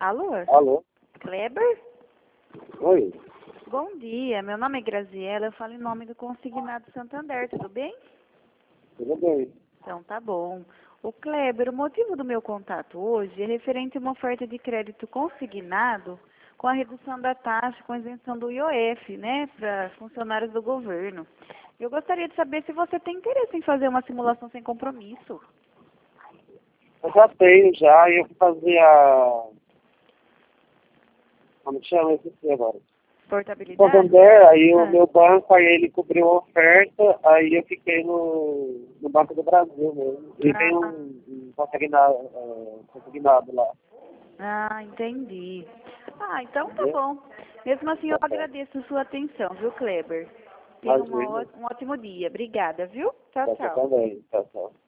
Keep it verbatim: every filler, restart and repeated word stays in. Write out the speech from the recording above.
Alô? Alô? Kleber? Oi. Bom dia, meu nome é Graziela, eu falo em nome do Consignado Santander, tudo bem? Tudo bem? Então tá bom. O Kleber, o motivo do meu contato hoje é referente a uma oferta de crédito consignado com a redução da taxa, com a isenção do I O F, né, para funcionários do governo. Eu gostaria de saber se você tem interesse em fazer uma simulação sem compromisso. Eu já tenho já, e eu fui fazer a... Como que chama esse aqui agora? Portabilidade? Santander, aí Ah. o meu banco, aí ele cobriu a oferta, aí eu fiquei no, no Banco do Brasil mesmo. E tem Ah. um, um consignado, uh, consignado lá. Ah, entendi. Ah, então tá Entendeu? bom. Mesmo assim, eu Tá certo. agradeço a sua atenção, viu, Kleber? Tenha uma Imagina. ó- um ótimo dia. Obrigada, viu? Tchau, Você tchau. também. Tchau, tchau.